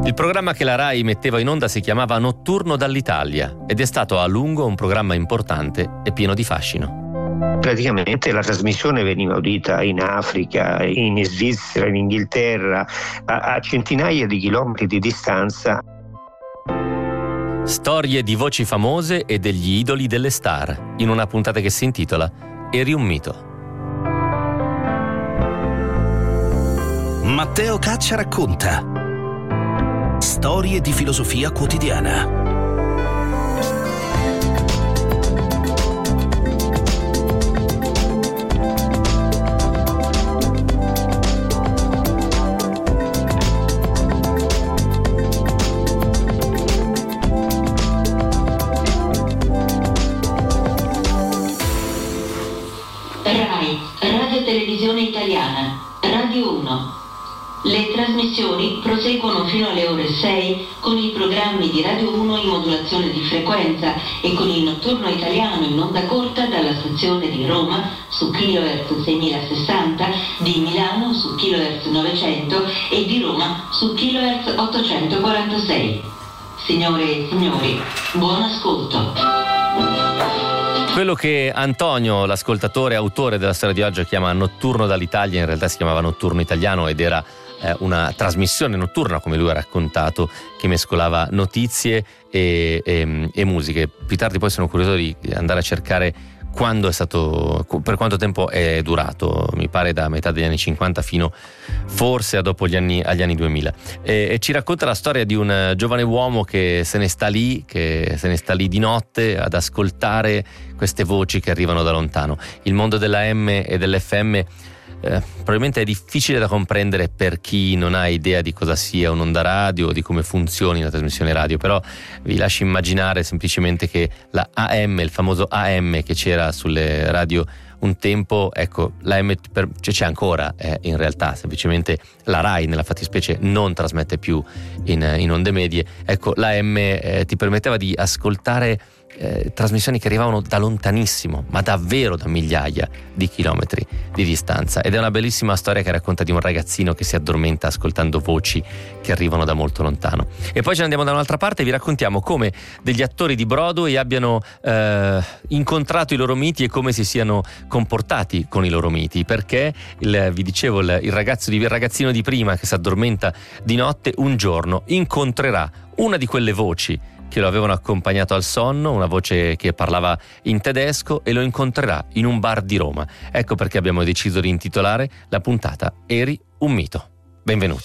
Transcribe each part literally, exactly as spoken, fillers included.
Il programma che la Rai metteva in onda si chiamava Notturno dall'Italia ed è stato a lungo un programma importante e pieno di fascino. Praticamente la trasmissione veniva udita in Africa, in Svizzera, in Inghilterra, a, a centinaia di chilometri di distanza. Storie di voci famose e degli idoli delle star, in una puntata che si intitola Eri un mito. Matteo Caccia racconta storie di filosofia quotidiana. Rai, Radio Televisione Italiana, Radio uno. Le trasmissioni proseguono fino alle ore sei con i programmi di Radio uno in modulazione di frequenza e con il notturno italiano in onda corta dalla stazione di Roma su kilohertz seimilasessanta, di Milano su kilohertz novecento e di Roma su kilohertz ottocentoquarantasei. Signore e signori, buon ascolto. Quello che Antonio, l'ascoltatore autore della storia di oggi, chiama Notturno dall'Italia, in realtà si chiamava Notturno Italiano ed era eh, una trasmissione notturna, come lui ha raccontato, che mescolava notizie e, e, e musiche. Più tardi poi sono curioso di andare a cercare quando è stato, per quanto tempo è durato, mi pare da metà degli anni cinquanta fino forse a dopo gli anni, agli anni duemila, e, e ci racconta la storia di un giovane uomo che se ne sta lì, che se ne sta lì di notte ad ascoltare queste voci che arrivano da lontano. Il mondo della M e dell'F M Eh, probabilmente è difficile da comprendere per chi non ha idea di cosa sia un'onda radio o di come funzioni la trasmissione radio, però vi lascio immaginare semplicemente che la A M, il famoso A M che c'era sulle radio un tempo, ecco, la M per, cioè c'è ancora, eh, in realtà semplicemente la Rai nella fattispecie non trasmette più in, in onde medie. Ecco, la M eh, ti permetteva di ascoltare Eh, trasmissioni che arrivavano da lontanissimo, ma davvero da migliaia di chilometri di distanza, ed è una bellissima storia che racconta di un ragazzino che si addormenta ascoltando voci che arrivano da molto lontano. E poi ce ne andiamo da un'altra parte e vi raccontiamo come degli attori di Broadway abbiano eh, incontrato i loro miti e come si siano comportati con i loro miti, perché il, vi dicevo il, il, ragazzo di, il ragazzino di prima che si addormenta di notte un giorno incontrerà una di quelle voci che lo avevano accompagnato al sonno, una voce che parlava in tedesco, e lo incontrerà in un bar di Roma. Ecco perché abbiamo deciso di intitolare la puntata Eri un mito. Benvenuti.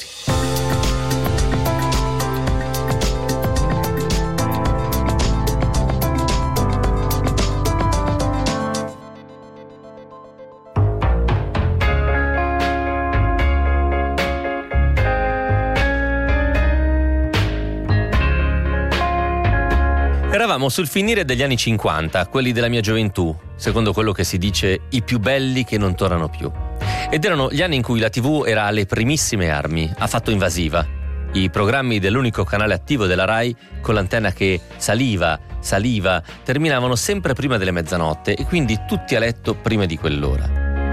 Eravamo sul finire degli anni cinquanta, quelli della mia gioventù, secondo quello che si dice i più belli che non tornano più. Ed erano gli anni in cui la tivù era alle primissime armi, affatto invasiva. I programmi dell'unico canale attivo della Rai, con l'antenna che saliva, saliva, terminavano sempre prima delle mezzanotte e quindi tutti a letto prima di quell'ora.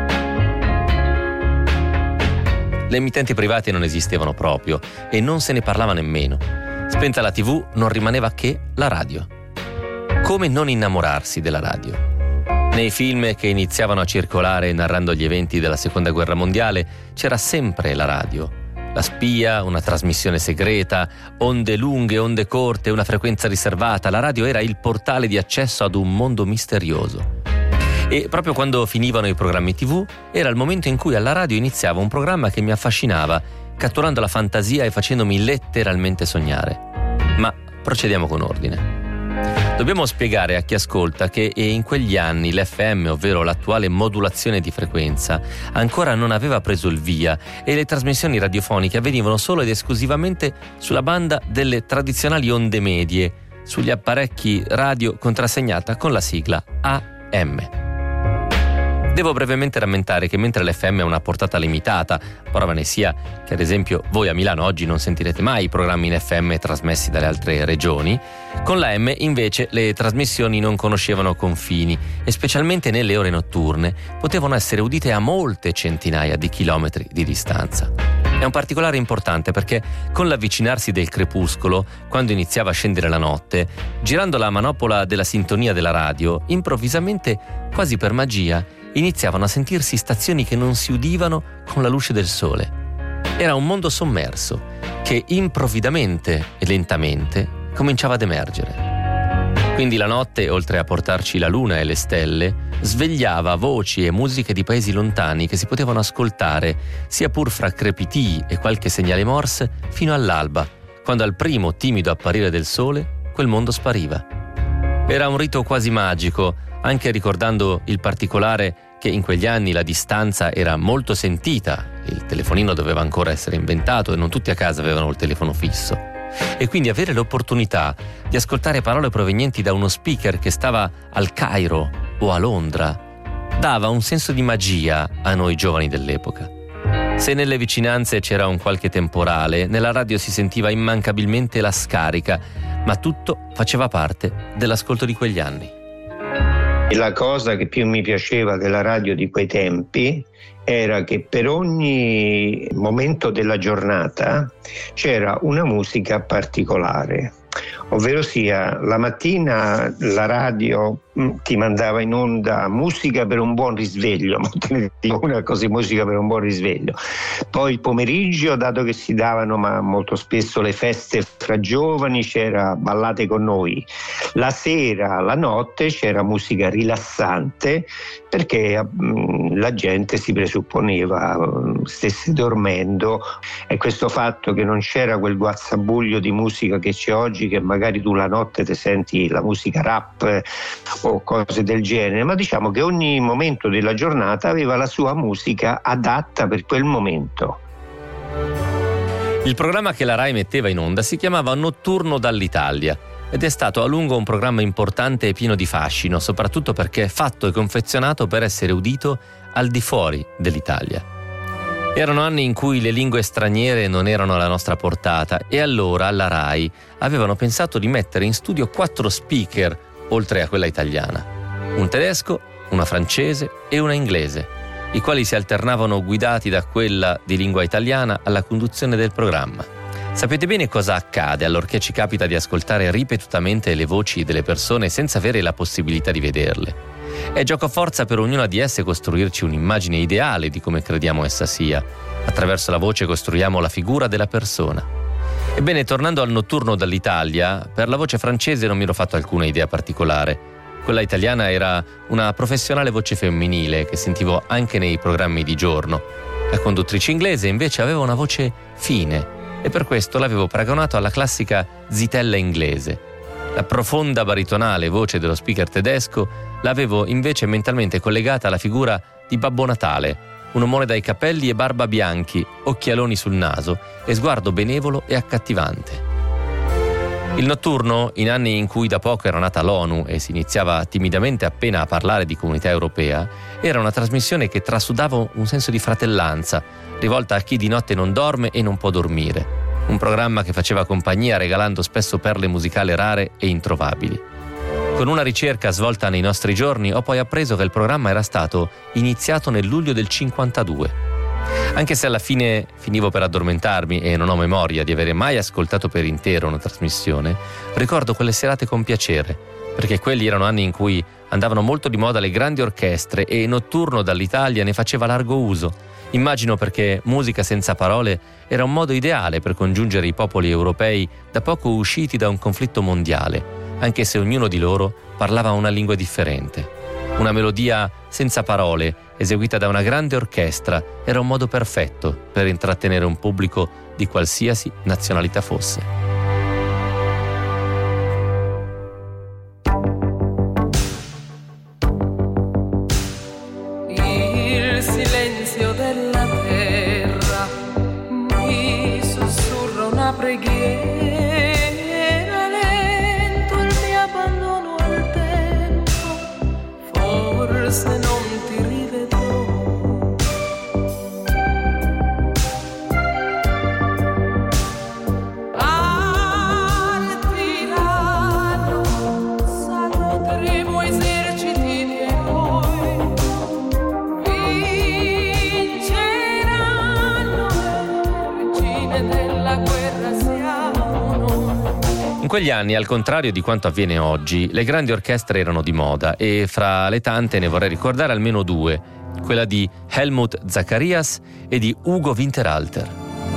Le emittenti private non esistevano proprio e non se ne parlava nemmeno. Spenta la tivù non rimaneva che la radio. Come non innamorarsi della radio? Nei film che iniziavano a circolare narrando gli eventi della Seconda Guerra Mondiale c'era sempre la radio. La spia, una trasmissione segreta, onde lunghe, onde corte, una frequenza riservata. La radio era il portale di accesso ad un mondo misterioso. E proprio quando finivano i programmi tivù era il momento in cui alla radio iniziava un programma che mi affascinava, catturando la fantasia e facendomi letteralmente sognare. Ma procediamo con ordine. Dobbiamo spiegare a chi ascolta che in quegli anni l'F M, ovvero l'attuale modulazione di frequenza, ancora non aveva preso il via e le trasmissioni radiofoniche avvenivano solo ed esclusivamente sulla banda delle tradizionali onde medie, sugli apparecchi radio contrassegnata con la sigla A M. Devo brevemente rammentare che mentre l'F M ha una portata limitata, prova ne sia che ad esempio voi a Milano oggi non sentirete mai i programmi in F M trasmessi dalle altre regioni, con la M invece le trasmissioni non conoscevano confini e specialmente nelle ore notturne potevano essere udite a molte centinaia di chilometri di distanza. È un particolare importante perché con l'avvicinarsi del crepuscolo, quando iniziava a scendere la notte, girando la manopola della sintonia della radio, improvvisamente, quasi per magia, iniziavano a sentirsi stazioni che non si udivano con la luce del sole. Era un mondo sommerso che improvvidamente e lentamente cominciava ad emergere. Quindi la notte, oltre a portarci la luna e le stelle, svegliava voci e musiche di paesi lontani che si potevano ascoltare, sia pur fra crepitii e qualche segnale Morse, fino all'alba, quando al primo timido apparire del sole quel mondo spariva. Era un rito quasi magico, anche ricordando il particolare che in quegli anni la distanza era molto sentita, il telefonino doveva ancora essere inventato e non tutti a casa avevano il telefono fisso. E quindi avere l'opportunità di ascoltare parole provenienti da uno speaker che stava al Cairo o a Londra dava un senso di magia a noi giovani dell'epoca. Se nelle vicinanze c'era un qualche temporale, nella radio si sentiva immancabilmente la scarica, ma tutto faceva parte dell'ascolto di quegli anni. E la cosa che più mi piaceva della radio di quei tempi era che per ogni momento della giornata c'era una musica particolare, ovvero sia la mattina la radio ti mandava in onda musica per un buon risveglio, una così musica per un buon risveglio. Poi il pomeriggio, dato che si davano ma molto spesso le feste fra giovani, c'era Ballate con noi. La sera, la notte c'era musica rilassante perché mh, la gente si presupponeva mh, stesse dormendo, e questo fatto che non c'era quel guazzabuglio di musica che c'è oggi, che magari tu la notte ti senti la musica rap o cose del genere, ma diciamo che ogni momento della giornata aveva la sua musica adatta per quel momento. Il programma che la Rai metteva in onda si chiamava Notturno dall'Italia ed è stato a lungo un programma importante e pieno di fascino, soprattutto perché è fatto e confezionato per essere udito al di fuori dell'Italia. Erano anni in cui le lingue straniere non erano alla nostra portata e allora alla Rai avevano pensato di mettere in studio quattro speaker oltre a quella italiana, un tedesco, una francese e una inglese, i quali si alternavano guidati da quella di lingua italiana alla conduzione del programma. Sapete bene cosa accade allorché ci capita di ascoltare ripetutamente le voci delle persone senza avere la possibilità di vederle. È giocoforza per ognuna di esse costruirci un'immagine ideale di come crediamo essa sia. Attraverso la voce costruiamo la figura della persona. Ebbene, tornando al Notturno dall'Italia, per la voce francese non mi ero fatto alcuna idea particolare. Quella italiana era una professionale voce femminile che sentivo anche nei programmi di giorno. La conduttrice inglese invece aveva una voce fine e per questo l'avevo paragonato alla classica zitella inglese. La profonda baritonale voce dello speaker tedesco l'avevo invece mentalmente collegata alla figura di Babbo Natale, un omone dai capelli e barba bianchi, occhialoni sul naso e sguardo benevolo e accattivante. Il Notturno, in anni in cui da poco era nata l'ONU e si iniziava timidamente appena a parlare di comunità europea, era una trasmissione che trasudava un senso di fratellanza, rivolta a chi di notte non dorme e non può dormire. Un programma che faceva compagnia regalando spesso perle musicali rare e introvabili. Con una ricerca svolta nei nostri giorni ho poi appreso che il programma era stato iniziato nel luglio del cinquantadue. Anche se alla fine finivo per addormentarmi e non ho memoria di avere mai ascoltato per intero una trasmissione, ricordo quelle serate con piacere, perché quelli erano anni in cui andavano molto di moda le grandi orchestre e Notturno dall'Italia ne faceva largo uso. Immagino perché musica senza parole era un modo ideale per congiungere i popoli europei da poco usciti da un conflitto mondiale, anche se ognuno di loro parlava una lingua differente. Una melodia senza parole, eseguita da una grande orchestra, era un modo perfetto per intrattenere un pubblico di qualsiasi nazionalità fosse. Il silenzio della terra mi sussurra una preghiera, lento il mio abbandono al tempo, forse non ti rivedrò. Al tirano saluteremo eserciti di eroi, vinceranno e quegli anni, al contrario di quanto avviene oggi, le grandi orchestre erano di moda e fra le tante ne vorrei ricordare almeno due, quella di Helmut Zacharias e di Ugo Winterhalter.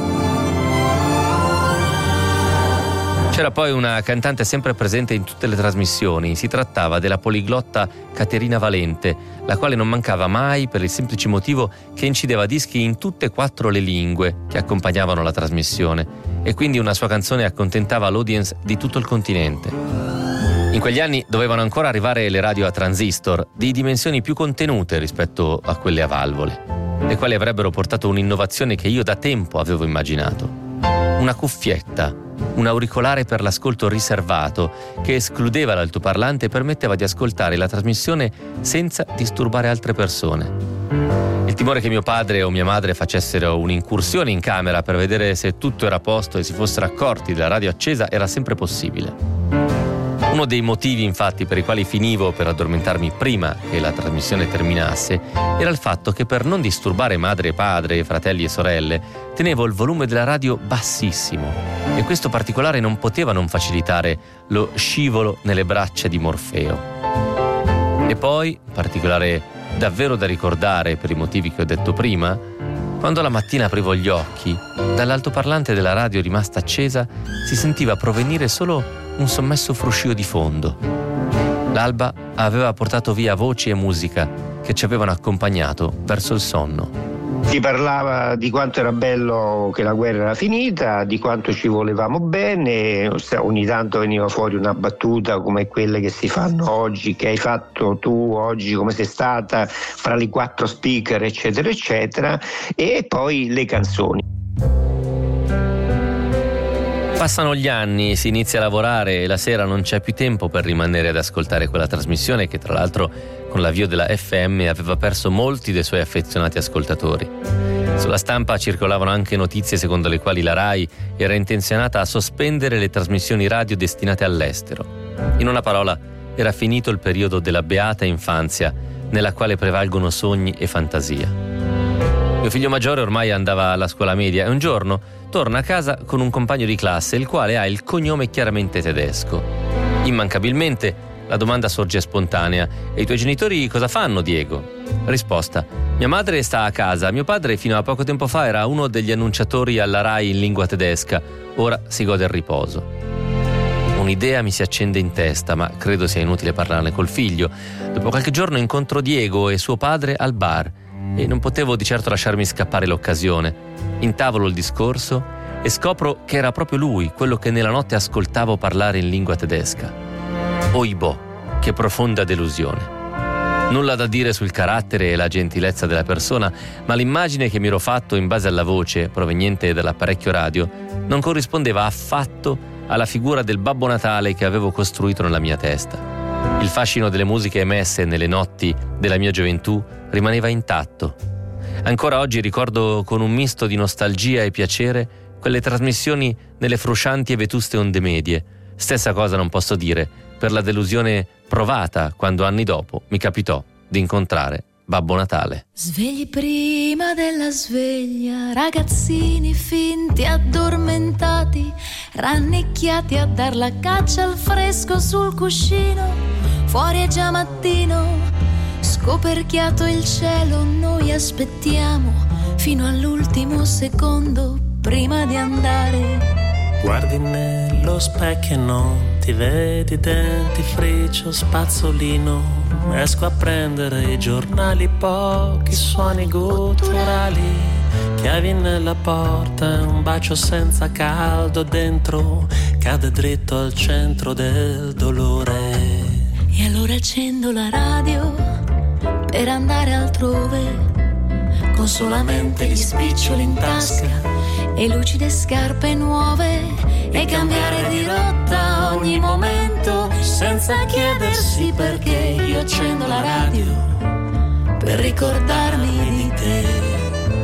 C'era poi una cantante sempre presente in tutte le trasmissioni, si trattava della poliglotta Caterina Valente, la quale non mancava mai per il semplice motivo che incideva dischi in tutte e quattro le lingue che accompagnavano la trasmissione e quindi una sua canzone accontentava l'audience di tutto il continente. In quegli anni dovevano ancora arrivare le radio a transistor, di dimensioni più contenute rispetto a quelle a valvole, le quali avrebbero portato un'innovazione che io da tempo avevo immaginato. Una cuffietta, un auricolare per l'ascolto riservato che escludeva l'altoparlante e permetteva di ascoltare la trasmissione senza disturbare altre persone. Il timore che mio padre o mia madre facessero un'incursione in camera per vedere se tutto era a posto e si fossero accorti della radio accesa era sempre possibile. Uno dei motivi, infatti, per i quali finivo per addormentarmi prima che la trasmissione terminasse era il fatto che per non disturbare madre e padre, fratelli e sorelle, tenevo il volume della radio bassissimo e questo particolare non poteva non facilitare lo scivolo nelle braccia di Morfeo. E poi, particolare davvero da ricordare per i motivi che ho detto prima, quando la mattina aprivo gli occhi, dall'altoparlante della radio rimasta accesa si sentiva provenire solo un sommesso fruscio di fondo. L'alba aveva portato via voci e musica che ci avevano accompagnato verso il sonno. Si parlava di quanto era bello che la guerra era finita, di quanto ci volevamo bene, ogni tanto veniva fuori una battuta come quelle che si fanno oggi, che hai fatto tu oggi, come sei stata fra i quattro speaker, eccetera, eccetera, e poi le canzoni. Passano gli anni, si inizia a lavorare e la sera non c'è più tempo per rimanere ad ascoltare quella trasmissione che tra l'altro con l'avvio della F M aveva perso molti dei suoi affezionati ascoltatori. Sulla stampa circolavano anche notizie secondo le quali la RAI era intenzionata a sospendere le trasmissioni radio destinate all'estero. In una parola, era finito il periodo della beata infanzia nella quale prevalgono sogni e fantasia. Mio figlio maggiore ormai andava alla scuola media e un giorno torna a casa con un compagno di classe il quale ha il cognome chiaramente tedesco. Immancabilmente la domanda sorge spontanea: e i tuoi genitori cosa fanno, Diego? Risposta: mia madre sta a casa, mio padre fino a poco tempo fa era uno degli annunciatori alla RAI in lingua tedesca, ora si gode il riposo. Un'idea mi si accende in testa, ma credo sia inutile parlarne col figlio. Dopo qualche giorno incontro Diego e suo padre al bar e non potevo di certo lasciarmi scappare l'occasione. Intavolo il discorso e scopro che era proprio lui quello che nella notte ascoltavo parlare in lingua tedesca. Oibò, che profonda delusione. Nulla da dire sul carattere e la gentilezza della persona, ma l'immagine che mi ero fatto in base alla voce proveniente dall'apparecchio radio non corrispondeva affatto alla figura del Babbo Natale che avevo costruito nella mia testa. Il fascino delle musiche emesse nelle notti della mia gioventù rimaneva intatto. Ancora oggi ricordo con un misto di nostalgia e piacere quelle trasmissioni nelle fruscianti e vetuste onde medie. Stessa cosa non posso dire per la delusione provata quando anni dopo mi capitò di incontrare Babbo Natale. Svegli prima della sveglia, ragazzini finti addormentati, rannicchiati a dar la caccia al fresco sul cuscino. Fuori è già mattino, scoperchiato il cielo, noi aspettiamo fino all'ultimo secondo prima di andare. Guardi nello specchio e non ti vedi, dentifricio, spazzolino. Esco a prendere i giornali, pochi suoni gutturali. Chiavi nella porta, un bacio senza caldo dentro, cade dritto al centro del dolore. E allora accendo la radio per andare altrove, con solamente gli spiccioli in tasca e lucide scarpe nuove, e cambiare di rotta ogni momento senza chiedersi perché. Io accendo la radio per ricordarmi di te.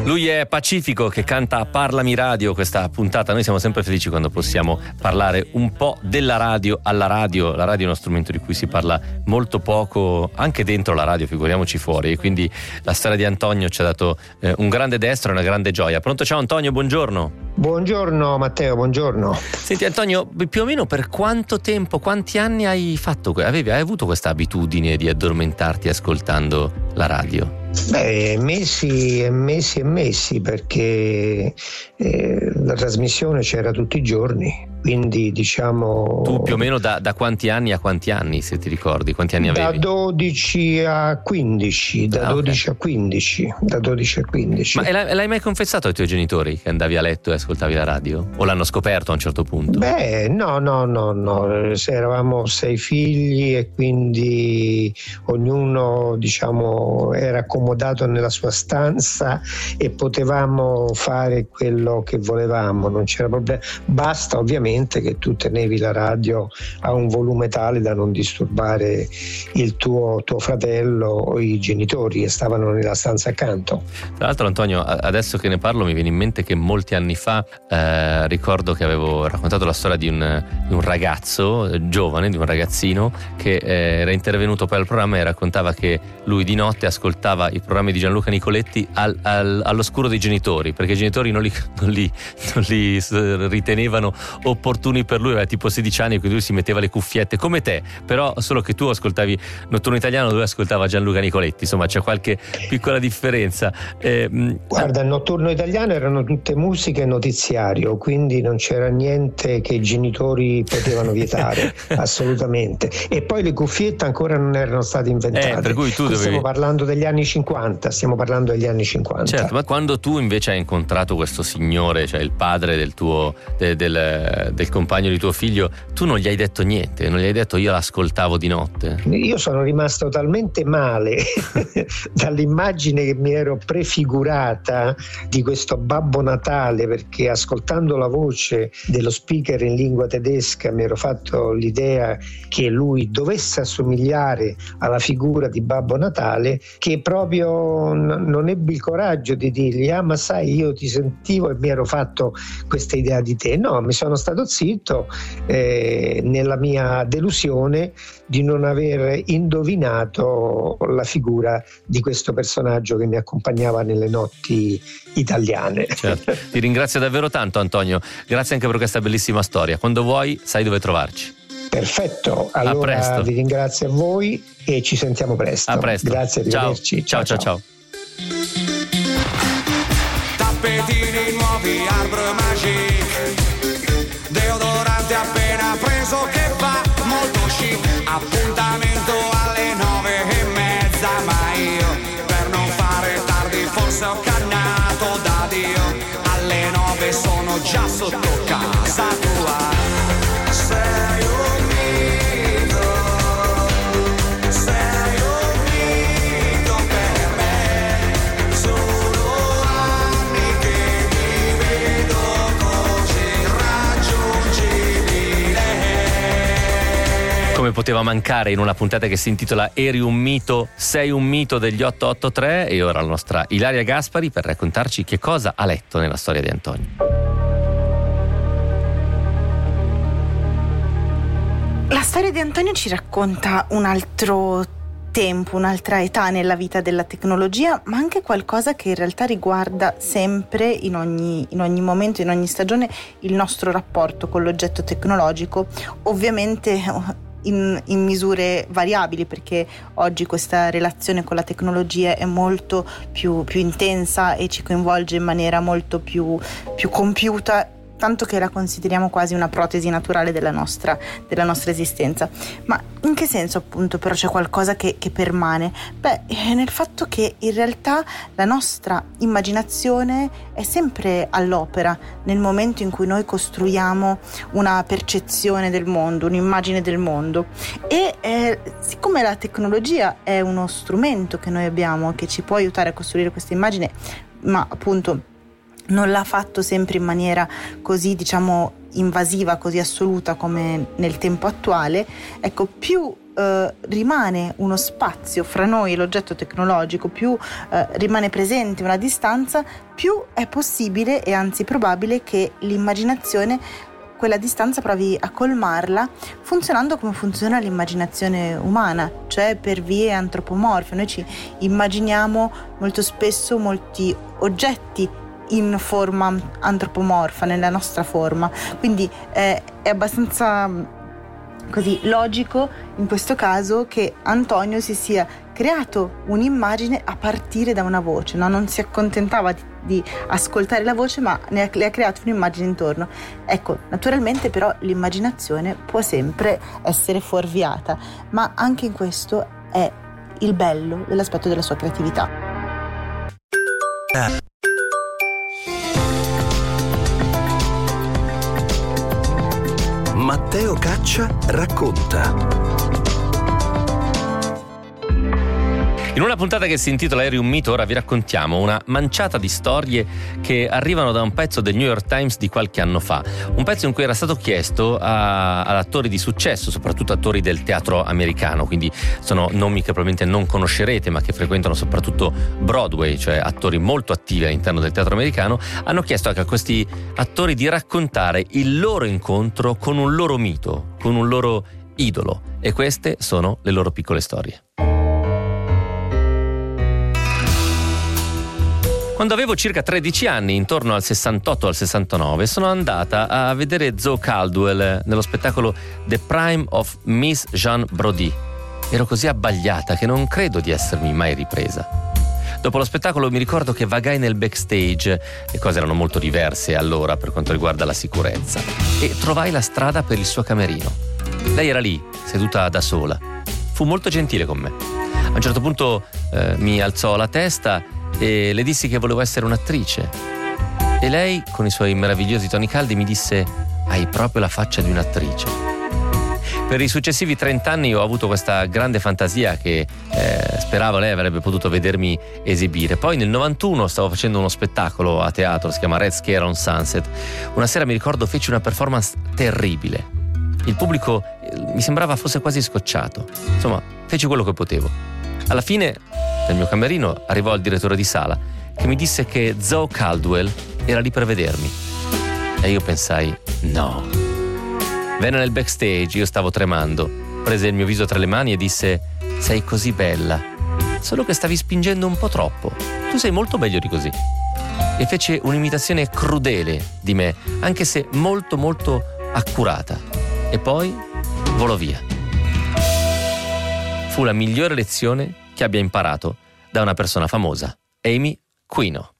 Lui è Pacifico, che canta Parlami Radio, questa puntata. Noi siamo sempre felici quando possiamo parlare un po' della radio alla radio. La radio è uno strumento di cui si parla molto poco, anche dentro la radio, figuriamoci fuori, e quindi la storia di Antonio ci ha dato eh, un grande destro e una grande gioia. Pronto? Ciao Antonio, buongiorno. Buongiorno Matteo, buongiorno. Senti Antonio, più o meno per quanto tempo, quanti anni hai fatto, avevi, hai avuto questa abitudine di addormentarti ascoltando la radio? Beh, mesi e mesi e mesi, perché eh, la trasmissione c'era tutti i giorni, quindi diciamo... Tu più o meno da, da quanti anni a quanti anni, se ti ricordi? Quanti anni avevi? Da dodici a quindici, da ah, dodici okay. a quindici, da dodici a quindici. Ma l'hai, l'hai mai confessato ai tuoi genitori che andavi a letto e ascoltavi la radio? O l'hanno scoperto a un certo punto? Beh, no, no, no, no, eravamo sei figli e quindi ognuno, diciamo, era accomodato nella sua stanza e potevamo fare quello che volevamo, non c'era problema. Basta ovviamente che tu tenevi la radio a un volume tale da non disturbare il tuo, tuo fratello o i genitori che stavano nella stanza accanto. Tra l'altro Antonio, adesso che ne parlo mi viene in mente che molti anni fa eh, ricordo che avevo raccontato la storia di un, di un ragazzo eh, giovane, di un ragazzino che eh, era intervenuto poi al programma e raccontava che lui di notte ascoltava i programmi di Gianluca Nicoletti al, al, all'oscuro dei genitori, perché i genitori non li, non li, non li ritenevano opportuni per lui. Aveva tipo sedici anni, quindi lui si metteva le cuffiette come te, però solo che tu ascoltavi Notturno Italiano, lui ascoltava Gianluca Nicoletti, insomma c'è qualche piccola differenza. eh, Guarda, il Notturno Italiano erano tutte musiche e notiziario, quindi non c'era niente che i genitori potevano vietare assolutamente, e poi le cuffiette ancora non erano state inventate, eh, per cui tu dovevi... stiamo parlando degli anni cinquanta, stiamo parlando degli anni cinquanta. Certo, ma quando tu invece hai incontrato questo signore, cioè il padre del tuo de, del, del compagno di tuo figlio, tu non gli hai detto niente, non gli hai detto io l'ascoltavo di notte? Io sono rimasto talmente male dall'immagine che mi ero prefigurata di questo Babbo Natale, perché ascoltando la voce dello speaker in lingua tedesca mi ero fatto l'idea che lui dovesse assomigliare alla figura di Babbo Natale, che proprio n- non ebbi il coraggio di dirgli ah ma sai io ti sentivo e mi ero fatto questa idea di te. No, mi sono stato zitto eh, nella mia delusione di non aver indovinato la figura di questo personaggio che mi accompagnava nelle notti italiane. Certo. Ti ringrazio davvero tanto Antonio, grazie anche per questa bellissima storia. Quando vuoi sai dove trovarci. Perfetto, allora vi ringrazio a voi e ci sentiamo presto. A presto. Grazie, arrivederci. Ciao ciao ciao. ciao. Tappetini nuovi, Arbor Magic, deodorante appena preso che fa molto chic, appuntamento alle nove e mezza, ma io per non fare tardi forse ho cannato da Dio, alle nove sono già sotto casa tua. Sei un mito, sei un mito per me, sono anni che ti vedo così raggiungibile. Come poteva mancare in una puntata che si intitola Eri un mito, sei un mito degli otto otto tre, e ora la nostra Ilaria Gaspari per raccontarci che cosa ha letto nella storia di Antonio. La storia di Antonio ci racconta un altro tempo, un'altra età nella vita della tecnologia, ma anche qualcosa che in realtà riguarda sempre, in ogni, in ogni momento, in ogni stagione, il nostro rapporto con l'oggetto tecnologico, ovviamente in, in misure variabili, perché oggi questa relazione con la tecnologia è molto più, più intensa e ci coinvolge in maniera molto più, più compiuta, tanto che la consideriamo quasi una protesi naturale della nostra, della nostra esistenza. Ma in che senso appunto però c'è qualcosa che, che permane? Beh, nel fatto che in realtà la nostra immaginazione è sempre all'opera nel momento in cui noi costruiamo una percezione del mondo, un'immagine del mondo, e eh, siccome la tecnologia è uno strumento che noi abbiamo che ci può aiutare a costruire questa immagine, ma appunto non l'ha fatto sempre in maniera così, diciamo, invasiva, così assoluta come nel tempo attuale, ecco, più eh, rimane uno spazio fra noi e l'oggetto tecnologico, più eh, rimane presente una distanza, più è possibile e anzi probabile che l'immaginazione quella distanza provi a colmarla funzionando come funziona l'immaginazione umana, cioè per vie antropomorfe. Noi ci immaginiamo molto spesso molti oggetti in forma antropomorfa, nella nostra forma, quindi eh, è abbastanza così logico in questo caso che Antonio si sia creato un'immagine a partire da una voce, no? Non si accontentava di, di ascoltare la voce, ma ne ha, le ha creato un'immagine intorno. Ecco, naturalmente però l'immaginazione può sempre essere fuorviata, ma anche in questo è il bello dell'aspetto della sua creatività. Matteo Caccia racconta. In una puntata che si intitola Eri un mito, ora vi raccontiamo una manciata di storie che arrivano da un pezzo del New York Times di qualche anno fa, un pezzo in cui era stato chiesto a, ad attori di successo, soprattutto attori del teatro americano, quindi sono nomi che probabilmente non conoscerete ma che frequentano soprattutto Broadway, cioè attori molto attivi all'interno del teatro americano. Hanno chiesto anche a questi attori di raccontare il loro incontro con un loro mito, con un loro idolo, e queste sono le loro piccole storie. Quando avevo circa tredici anni, intorno al sessantotto al sessantanove, sono andata a vedere Zoe Caldwell nello spettacolo The Prime of Miss Jean Brodie. Ero così abbagliata che non credo di essermi mai ripresa. Dopo lo spettacolo mi ricordo che vagai nel backstage, le cose erano molto diverse allora per quanto riguarda la sicurezza, e trovai la strada per il suo camerino. Lei era lì, seduta da sola. Fu molto gentile con me. A un certo punto eh, mi alzò la testa e le dissi che volevo essere un'attrice, e lei, con i suoi meravigliosi toni caldi, mi disse: hai proprio la faccia di un'attrice. Per i successivi trent'anni ho avuto questa grande fantasia che eh, speravo lei avrebbe potuto vedermi esibire. Poi nel novantuno stavo facendo uno spettacolo a teatro, si chiama Red Scare on Sunset. Una sera, mi ricordo, feci una performance terribile. Il pubblico eh, mi sembrava fosse quasi scocciato. Insomma, feci quello che potevo. Alla fine, nel mio camerino, arrivò il direttore di sala che mi disse che Zoe Caldwell era lì per vedermi. E io pensai: no. Venne nel backstage, io stavo tremando, prese il mio viso tra le mani e disse: sei così bella, solo che stavi spingendo un po' troppo, tu sei molto meglio di così. E fece un'imitazione crudele di me, anche se molto molto accurata, e poi volò via. Fu la migliore lezione che abbia imparato da una persona famosa, Amy Quino.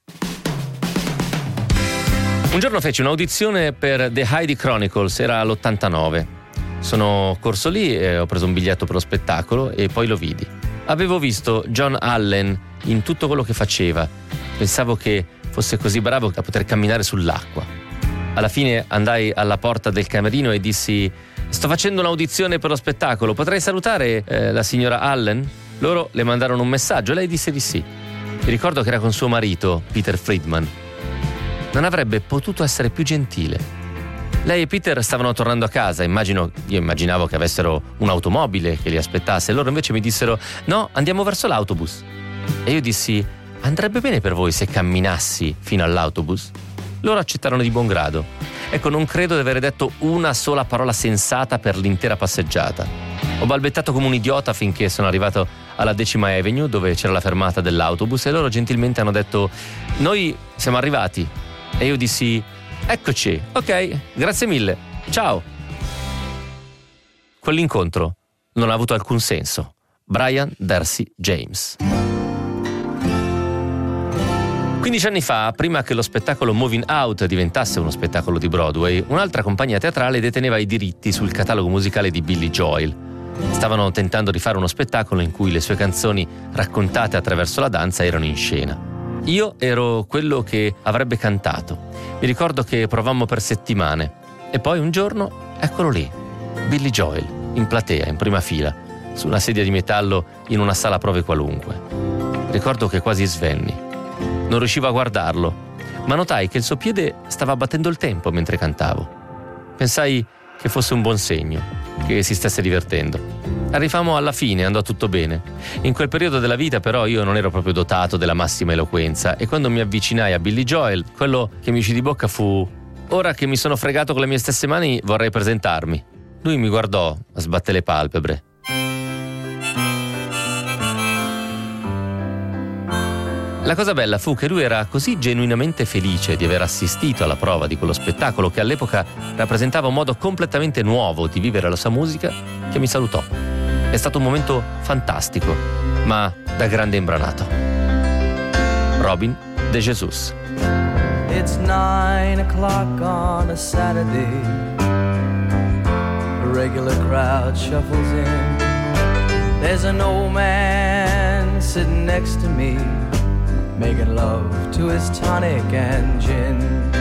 Un giorno feci un'audizione per The Heidi Chronicles, era l'ottantanove. Sono corso lì e ho preso un biglietto per lo spettacolo e poi lo vidi. Avevo visto John Allen in tutto quello che faceva. Pensavo che fosse così bravo da poter camminare sull'acqua. Alla fine andai alla porta del camerino e dissi: sto facendo un'audizione per lo spettacolo, potrei salutare eh, la signora Allen? Loro le mandarono un messaggio e lei disse di sì. Mi ricordo che era con suo marito, Peter Friedman. Non avrebbe potuto essere più gentile. Lei e Peter stavano tornando a casa, immagino, io immaginavo che avessero un'automobile che li aspettasse, loro invece mi dissero: no, andiamo verso l'autobus. E io dissi: andrebbe bene per voi se camminassi fino all'autobus? Loro accettarono di buon grado. Ecco, non credo di aver detto una sola parola sensata per l'intera passeggiata. Ho balbettato come un idiota finché sono arrivato alla Decima Avenue, dove c'era la fermata dell'autobus, e loro gentilmente hanno detto: noi siamo arrivati. E io dissi: eccoci, ok, grazie mille, ciao. Quell'incontro non ha avuto alcun senso. Brian Darcy James. quindici anni fa, prima che lo spettacolo Moving Out diventasse uno spettacolo di Broadway, un'altra compagnia teatrale deteneva i diritti sul catalogo musicale di Billy Joel. Stavano tentando di fare uno spettacolo in cui le sue canzoni, raccontate attraverso la danza, erano in scena. Io ero quello che avrebbe cantato. Mi ricordo che provammo per settimane. E poi un giorno, eccolo lì, Billy Joel, in platea, in prima fila, su una sedia di metallo in una sala prove qualunque. Ricordo che quasi svenni. Non riuscivo a guardarlo, ma notai che il suo piede stava battendo il tempo mentre cantavo. Pensai che fosse un buon segno, che si stesse divertendo. Arrivammo alla fine, andò tutto bene. In quel periodo della vita però io non ero proprio dotato della massima eloquenza e quando mi avvicinai a Billy Joel, quello che mi uscì di bocca fu: ora che mi sono fregato con le mie stesse mani vorrei presentarmi. Lui mi guardò, sbatté le palpebre. La cosa bella fu che lui era così genuinamente felice di aver assistito alla prova di quello spettacolo che all'epoca rappresentava un modo completamente nuovo di vivere la sua musica, che mi salutò. È stato un momento fantastico, ma da grande imbranato. Robin De Jesus. It's nine o'clock on a Saturday. A regular crowd shuffles in. There's an old man sitting next to me, making love to his tonic and gin.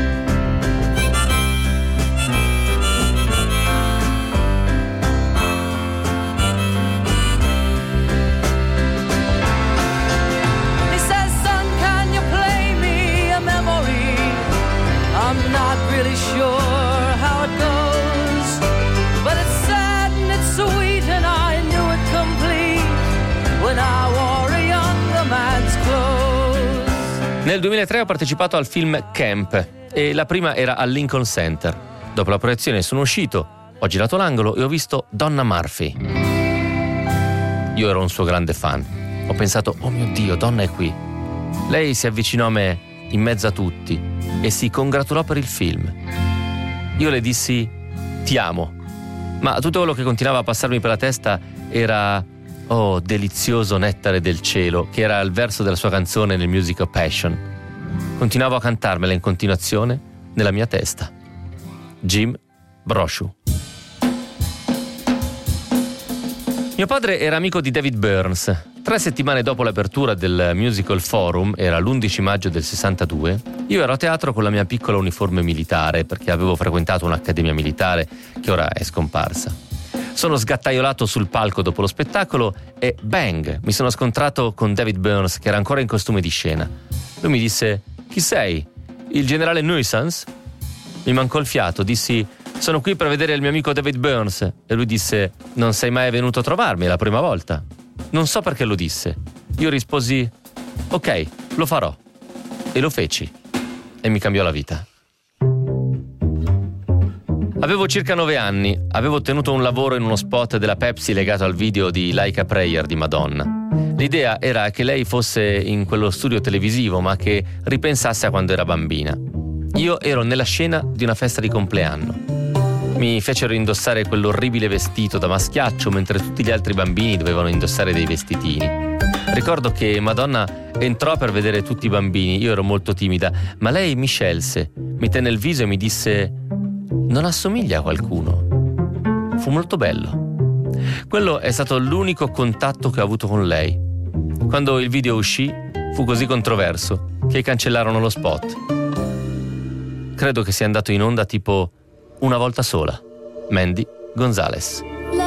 He says, son, can you play me a memory? I'm not really sure how it goes, but it's sad and it's sweet and I knew it complete when I wore a younger man's clothes. Nel duemilatré ho partecipato al film Camp e la prima era al Lincoln Center. Dopo la proiezione sono uscito, ho girato l'angolo e ho visto Donna Murphy. Io ero un suo grande fan. Ho pensato, oh mio Dio, Donna è qui. Lei si avvicinò a me in mezzo a tutti e si congratulò per il film. Io le dissi, ti amo. Ma tutto quello che continuava a passarmi per la testa era: oh, delizioso nettare del cielo, che era il verso della sua canzone nel Music of Passion. Continuavo a cantarmela in continuazione nella mia testa. Jim Brochu. Mio padre era amico di David Burns. Tre settimane dopo l'apertura del Musical Forum, era l'undici maggio del sessantadue, io ero a teatro con la mia piccola uniforme militare perché avevo frequentato un'accademia militare che ora è scomparsa. Sono sgattaiolato sul palco dopo lo spettacolo e bang, mi sono scontrato con David Burns che era ancora in costume di scena. Lui mi disse: chi sei? Il generale Nuisance? Mi mancò il fiato, dissi: sono qui per vedere il mio amico David Burns. E lui disse: non sei mai venuto a trovarmi, è la prima volta. Non so perché lo disse. Io risposi: ok, lo farò. E lo feci. E mi cambiò la vita. Avevo circa nove anni, avevo ottenuto un lavoro in uno spot della Pepsi legato al video di Like a Prayer di Madonna. L'idea era che lei fosse in quello studio televisivo, ma che ripensasse a quando era bambina. Io ero nella scena di una festa di compleanno. Mi fecero indossare quell'orribile vestito da maschiaccio, mentre tutti gli altri bambini dovevano indossare dei vestitini. Ricordo che Madonna entrò per vedere tutti i bambini, io ero molto timida, ma lei mi scelse, mi tenne il viso e mi disse: non assomiglia a qualcuno. Fu molto bello. Quello è stato l'unico contatto che ho avuto con lei. Quando il video uscì, fu così controverso che cancellarono lo spot. Credo che sia andato in onda tipo una volta sola. Mandy Gonzalez.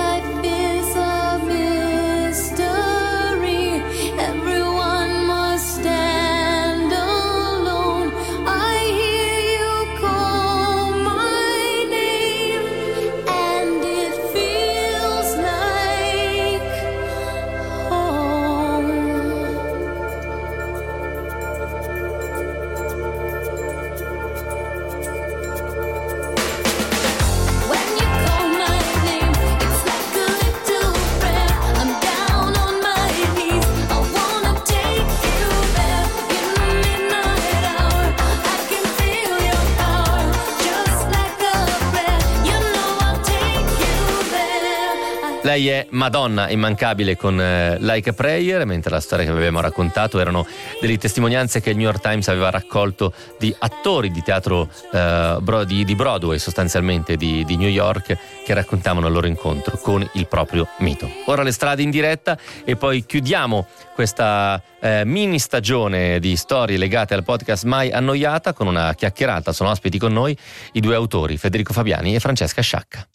Lei è Madonna, immancabile con uh, Like a Prayer, mentre la storia che avevamo raccontato erano delle testimonianze che il New York Times aveva raccolto di attori di teatro uh, bro, di, di Broadway, sostanzialmente di, di New York, che raccontavano il loro incontro con il proprio mito. Ora le strade in diretta e poi chiudiamo questa uh, mini stagione di storie legate al podcast Mai Annoiata con una chiacchierata. Sono ospiti con noi i due autori, Federico Fabiani e Francesca Sciacca.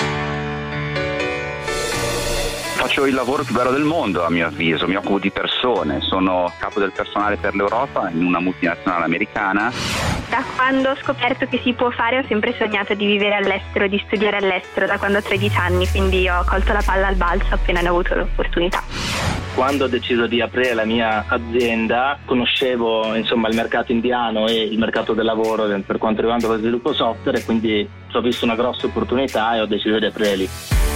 Faccio il lavoro più bello del mondo, a mio avviso, mi occupo di persone, sono capo del personale per l'Europa in una multinazionale americana. Da Da quando ho scoperto che si può fare ho sempre sognato di vivere all'estero, di studiare all'estero da quando ho tredici anni, quindi ho colto la palla al balzo appena ne ho avuto l'opportunità. Quando ho deciso di aprire la mia azienda conoscevo insomma il mercato indiano e il mercato del lavoro per quanto riguarda lo sviluppo software, e quindi ho visto una grossa opportunità e ho deciso di aprire lì.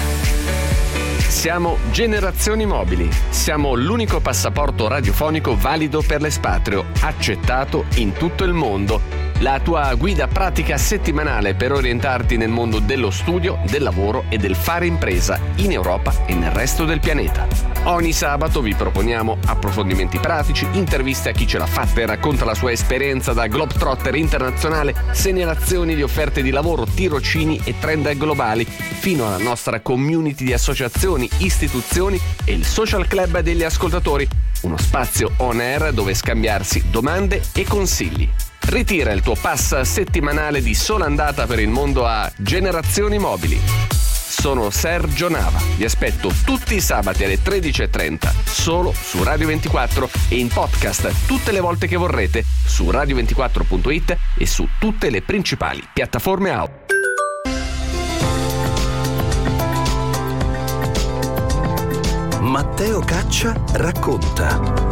Siamo Generazioni Mobili. Siamo l'unico passaporto radiofonico valido per l'espatrio, accettato in tutto il mondo. La tua guida pratica settimanale per orientarti nel mondo dello studio, del lavoro e del fare impresa in Europa e nel resto del pianeta. Ogni sabato vi proponiamo approfondimenti pratici, interviste a chi ce l'ha fatta e racconta la sua esperienza da globetrotter internazionale, segnalazioni di offerte di lavoro, tirocini e trend globali, fino alla nostra community di associazioni, istituzioni e il social club degli ascoltatori, uno spazio on air dove scambiarsi domande e consigli. Ritira il tuo pass settimanale di sola andata per il mondo a Generazioni Mobili. Sono Sergio Nava, vi aspetto tutti i sabati alle tredici e trenta solo su Radio ventiquattro e in podcast tutte le volte che vorrete su radio ventiquattro punto it e su tutte le principali piattaforme audio. Matteo Caccia racconta.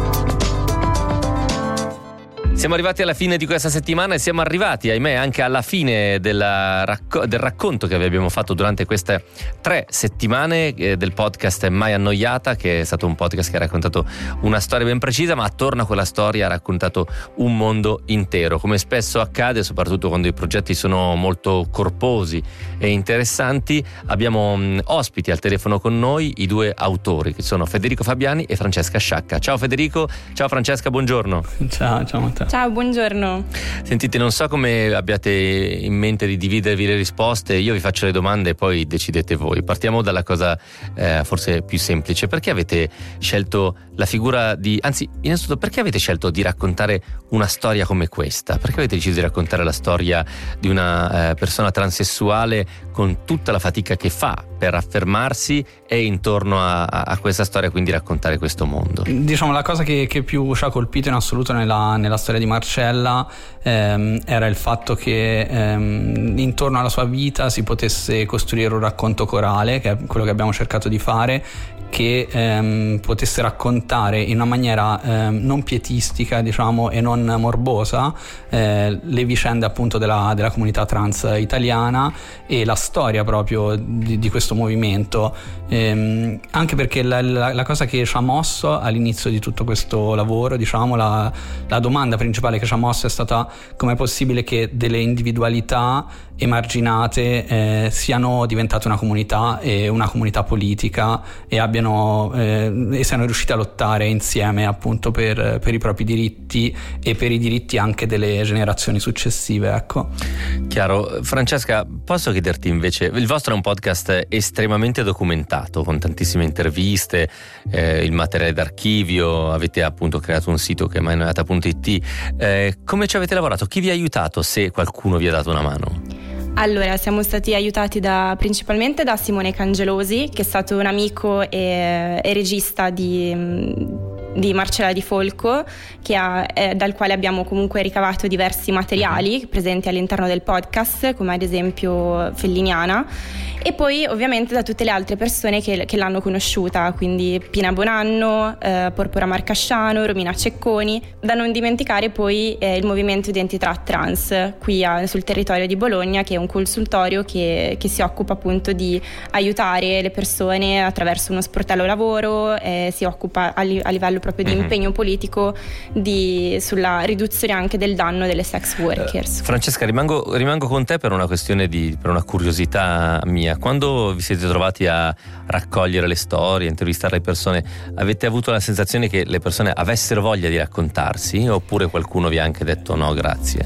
Siamo arrivati alla fine di questa settimana e siamo arrivati, ahimè, anche alla fine della racco- del racconto che vi abbiamo fatto durante queste tre settimane eh, del podcast Mai Annoiata, che è stato un podcast che ha raccontato una storia ben precisa, ma attorno a quella storia ha raccontato un mondo intero. Come spesso accade, soprattutto quando i progetti sono molto corposi e interessanti, abbiamo mh, ospiti al telefono con noi i due autori, che sono Federico Fabiani e Francesca Sciacca. Ciao Federico, ciao Francesca, buongiorno. Ciao, ciao Matteo. Ciao, buongiorno. Sentite, non so come abbiate in mente di dividervi le risposte, io vi faccio le domande e poi decidete voi. Partiamo dalla cosa eh, forse più semplice. Perché avete scelto la figura di... Anzi, innanzitutto, perché avete scelto di raccontare una storia come questa? Perché avete deciso di raccontare la storia di una eh, persona transessuale con tutta la fatica che fa per affermarsi e intorno a, a questa storia, quindi raccontare questo mondo? Diciamo, la cosa che, che più ci ha colpito in assoluto nella, nella storia di Marcella ehm, era il fatto che ehm, intorno alla sua vita si potesse costruire un racconto corale, che è quello che abbiamo cercato di fare, che ehm, potesse raccontare in una maniera ehm, non pietistica, diciamo, e non morbosa eh, le vicende appunto della, della comunità trans italiana e la storia proprio di, di questo movimento, ehm, anche perché la, la, la cosa che ci ha mosso all'inizio di tutto questo lavoro, diciamo, la, la domanda principale che ci ha mosso è stata: com'è possibile che delle individualità emarginate eh, siano diventate una comunità e una comunità politica e abbiano eh, e siano riusciti a lottare insieme appunto per, per i propri diritti e per i diritti anche delle generazioni successive, ecco. Chiaro. Francesca, posso chiederti invece, il vostro è un podcast estremamente documentato con tantissime interviste, eh, il materiale d'archivio, avete appunto creato un sito che è mai annoiata punto it, eh, come ci avete lavorato? Chi vi ha aiutato, se qualcuno vi ha dato una mano? Allora, siamo stati aiutati da, principalmente da Simone Cangelosi, che è stato un amico e, e regista di... di Marcella Di Folco, che ha, eh, dal quale abbiamo comunque ricavato diversi materiali presenti all'interno del podcast, come ad esempio Felliniana, e poi ovviamente da tutte le altre persone che, che l'hanno conosciuta, quindi Pina Bonanno, eh, Porpora Marcasciano, Romina Cecconi, da non dimenticare poi eh, il movimento Identità Trans qui a, sul territorio di Bologna, che è un consultorio che, che si occupa appunto di aiutare le persone attraverso uno sportello lavoro, eh, si occupa a, li, a livello proprio di impegno politico di, sulla riduzione anche del danno delle sex workers. Uh, Francesca, rimango, rimango con te per una questione di, per una curiosità mia. Quando vi siete trovati a raccogliere le storie, intervistare le persone, avete avuto la sensazione che le persone avessero voglia di raccontarsi, oppure qualcuno vi ha anche detto no, grazie?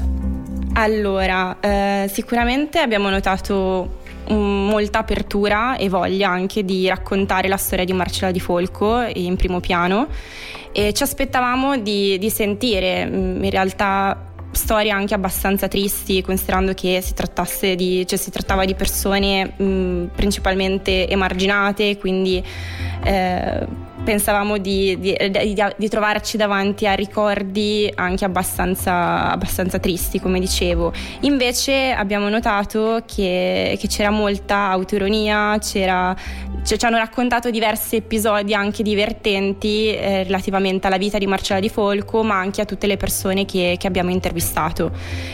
Allora, eh, sicuramente abbiamo notato molta apertura e voglia anche di raccontare la storia di Marcella Di Folco in primo piano, e ci aspettavamo di, di sentire in realtà storie anche abbastanza tristi, considerando che si trattasse di, cioè si trattava di persone mh, principalmente emarginate, quindi eh, pensavamo di, di, di, di trovarci davanti a ricordi anche abbastanza, abbastanza tristi, come dicevo. Invece abbiamo notato che, che c'era molta autoironia, c'era, ci hanno raccontato diversi episodi anche divertenti eh, relativamente alla vita di Marcella Di Folco, ma anche a tutte le persone che, che abbiamo intervistato,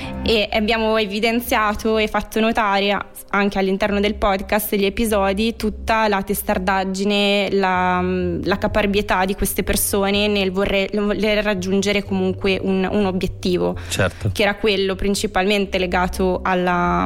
e abbiamo evidenziato e fatto notare anche all'interno del podcast, gli episodi, tutta la testardaggine, la, la caparbietà di queste persone nel voler, voler raggiungere comunque un, un obiettivo, certo, che era quello principalmente legato alla,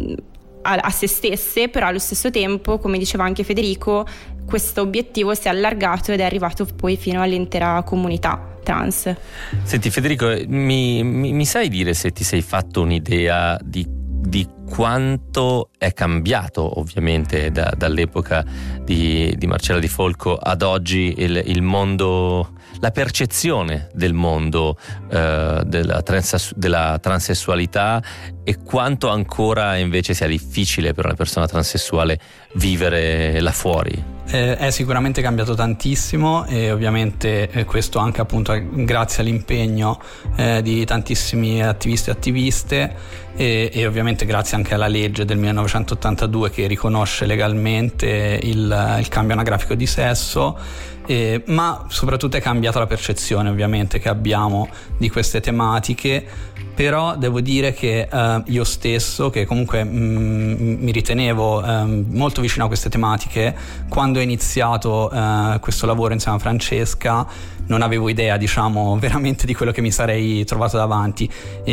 a, a se stesse, però allo stesso tempo, come diceva anche Federico, questo obiettivo si è allargato ed è arrivato poi fino all'intera comunità trans. Senti Federico, mi, mi, mi sai dire se ti sei fatto un'idea di, di quanto è cambiato ovviamente da, dall'epoca di, di Marcella Di Folco ad oggi il, il mondo, la percezione del mondo eh, della, trans, della transessualità, e quanto ancora invece sia difficile per una persona transessuale vivere là fuori? Eh, è sicuramente cambiato tantissimo, e ovviamente eh, questo anche appunto grazie all'impegno eh, di tantissimi attivisti e attiviste, e, e ovviamente grazie anche alla legge del millenovecentottantadue che riconosce legalmente il, il cambio anagrafico di sesso. Eh, ma soprattutto è cambiata la percezione ovviamente che abbiamo di queste tematiche. Però devo dire che eh, io stesso, che comunque mh, mi ritenevo eh, molto vicino a queste tematiche, quando ho iniziato eh, questo lavoro insieme a Francesca non avevo idea, diciamo, veramente di quello che mi sarei trovato davanti,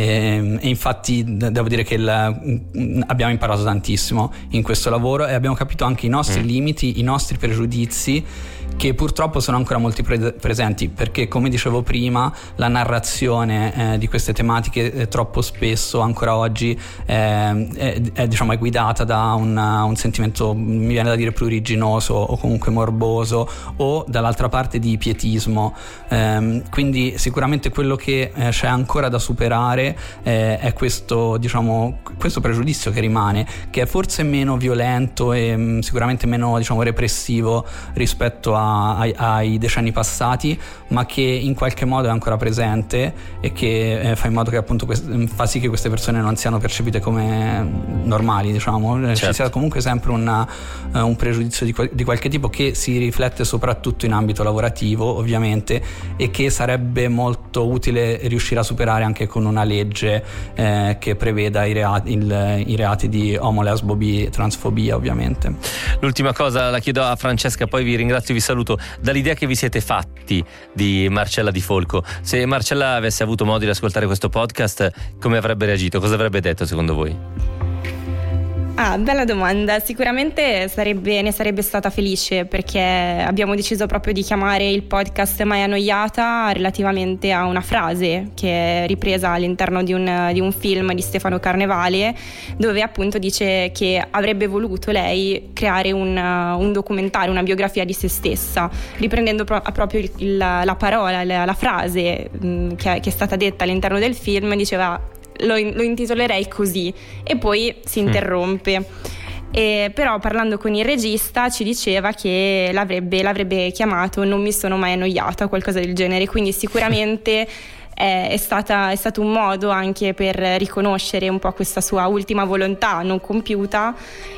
e, e infatti devo dire che il, abbiamo imparato tantissimo in questo lavoro, e abbiamo capito anche i nostri mm. limiti, i nostri pregiudizi, che purtroppo sono ancora molti pre- presenti, perché come dicevo prima la narrazione eh, di queste tematiche eh, troppo spesso ancora oggi eh, è, è, diciamo, è guidata da un, un sentimento, mi viene da dire, pruriginoso o comunque morboso, o dall'altra parte di pietismo. Eh, quindi sicuramente quello che eh, c'è ancora da superare eh, è questo, diciamo, questo pregiudizio che rimane, che è forse meno violento e mh, sicuramente meno, diciamo, repressivo rispetto a Ai, ai decenni passati, ma che in qualche modo è ancora presente, e che eh, fa in modo che appunto quest- fa sì che queste persone non siano percepite come normali, diciamo. Certo. Ci sia comunque sempre una, uh, un pregiudizio di, di qualche tipo, che si riflette soprattutto in ambito lavorativo ovviamente, e che sarebbe molto utile riuscire a superare anche con una legge eh, che preveda i reati, il, i reati di omo, lesbo, bi, transfobia ovviamente. L'ultima cosa la chiedo a Francesca, poi vi ringrazio, vi saluto. Dall'idea che vi siete fatti di Marcella Di Folco, se Marcella avesse avuto modo di ascoltare questo podcast, come avrebbe reagito? Cosa avrebbe detto secondo voi? Ah, bella domanda. Sicuramente sarebbe, ne sarebbe stata felice, perché abbiamo deciso proprio di chiamare il podcast Mai Annoiata relativamente a una frase che è ripresa all'interno di un, di un film di Stefano Carnevale, dove appunto dice che avrebbe voluto lei creare un, un documentario, una biografia di se stessa, riprendendo pro- proprio il, il, la parola, la, la frase mh, che, che è stata detta all'interno del film. Diceva: Lo, lo intitolerei così, e poi si interrompe. Mm. E però parlando con il regista ci diceva che l'avrebbe, l'avrebbe chiamato Non mi sono mai annoiata, qualcosa del genere, quindi sicuramente è, è, stata, è stato un modo anche per riconoscere un po' questa sua ultima volontà non compiuta,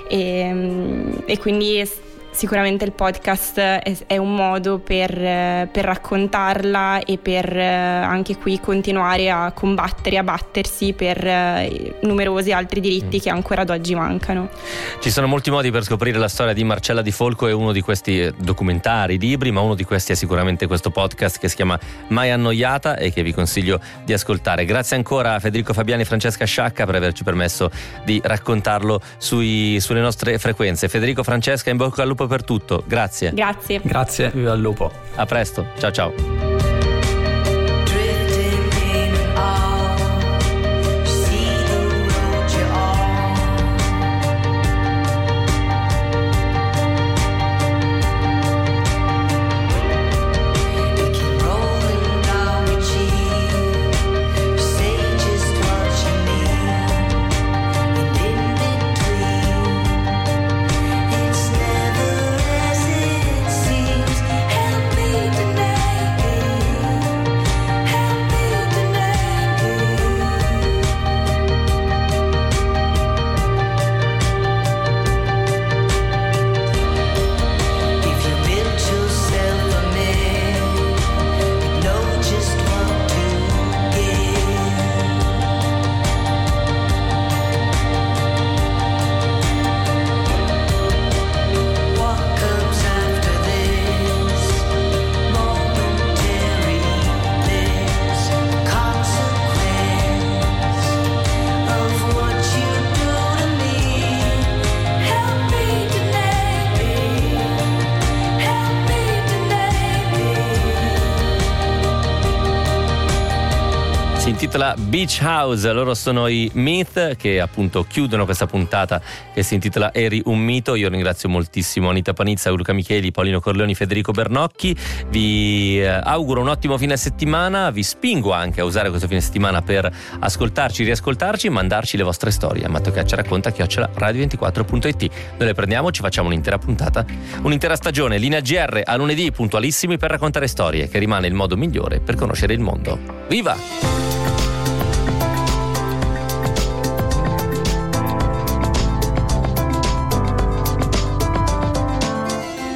e, e quindi sicuramente il podcast è, è un modo per, per raccontarla e per anche qui continuare a combattere, a battersi per numerosi altri diritti mm. che ancora ad oggi mancano. Ci sono molti modi per scoprire la storia di Marcella Di Folco, e uno di questi documentari, libri, ma uno di questi è sicuramente questo podcast che si chiama Mai Annoiata e che vi consiglio di ascoltare. Grazie ancora a Federico Fabiani e Francesca Sciacca per averci permesso di raccontarlo sui, sulle nostre frequenze. Federico, Francesca, in bocca al lupo per tutto, grazie. Grazie. Grazie, viva il lupo. A presto, ciao ciao. Help me Si intitola Beach House, loro sono i Myth che appunto chiudono questa puntata che si intitola Eri un mito. Io ringrazio moltissimo Anita Panizza, Luca Micheli, Paolino Corleoni, Federico Bernocchi. Vi eh, auguro un ottimo fine settimana, vi spingo anche a usare questo fine settimana per ascoltarci, riascoltarci, mandarci le vostre storie a mattocacciaracconta chiocciola radio ventiquattro punto it. Noi le prendiamo, ci facciamo un'intera puntata, un'intera stagione, linea G R a lunedì puntualissimi per raccontare storie, che rimane il modo migliore per conoscere il mondo. Viva!